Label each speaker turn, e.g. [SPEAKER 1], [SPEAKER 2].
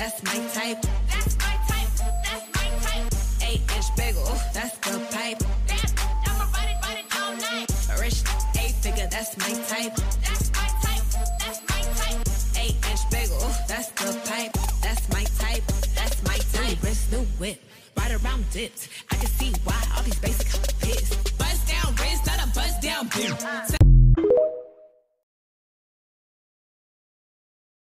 [SPEAKER 1] that's my type. That's my type, that's my type. 8-inch bagel, that's the pipe. Damn, I'ma ride it all night. A rich 8-figure, that's my type. That's my type, that's my type. 8-inch bagel, that's the pipe. That's my type, that's my type. New wrist, new whip, right around dips. I can see why all these basic pissed. Bust down wrist, not a bust down bitch.